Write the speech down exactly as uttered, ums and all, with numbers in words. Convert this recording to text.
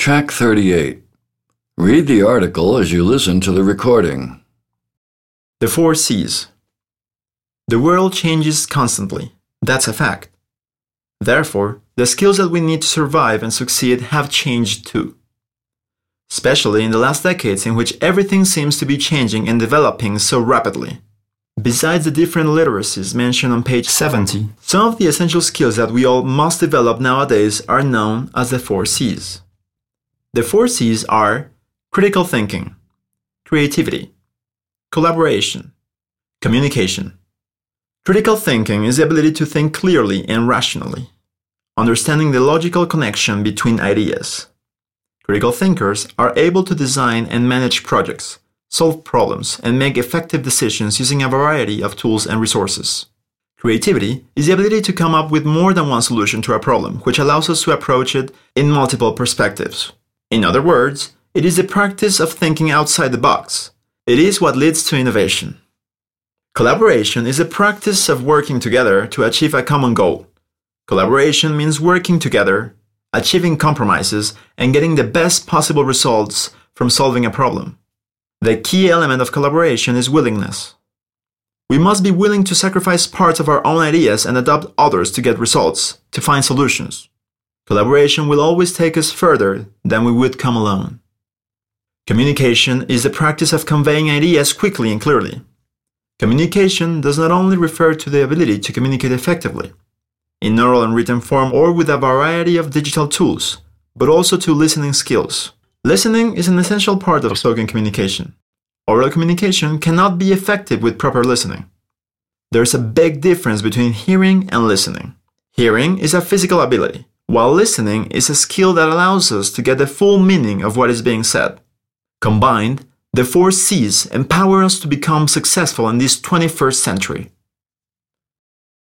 Track thirty-eight. Read the article as you listen to the recording. The four C's. The world changes constantly. That's a fact. Therefore, the skills that we need to survive and succeed have changed too. Especially in the last decades in which everything seems to be changing and developing so rapidly. Besides the different literacies mentioned on page seventy, some of the essential skills that we all must develop nowadays are known as the four C's. The four C's are critical thinking, creativity, collaboration, communication. Critical thinking is the ability to think clearly and rationally, understanding the logical connection between ideas. Critical thinkers are able to design and manage projects, solve problems, and make effective decisions using a variety of tools and resources. Creativity is the ability to come up with more than one solution to a problem, which allows us to approach it in multiple perspectives. In other words, it is the practice of thinking outside the box. It is what leads to innovation. Collaboration is the practice of working together to achieve a common goal. Collaboration means working together, achieving compromises, and getting the best possible results from solving a problem. The key element of collaboration is willingness. We must be willing to sacrifice parts of our own ideas and adopt others to get results, to find solutions. Collaboration will always take us further than we would come alone. Communication is the practice of conveying ideas quickly and clearly. Communication does not only refer to the ability to communicate effectively, in oral and written form or with a variety of digital tools, but also to listening skills. Listening is an essential part of spoken communication. Oral communication cannot be effective with proper listening. There's a big difference between hearing and listening. Hearing is a physical ability, while listening is a skill that allows us to get the full meaning of what is being said. Combined, the four C's empower us to become successful in this twenty-first century.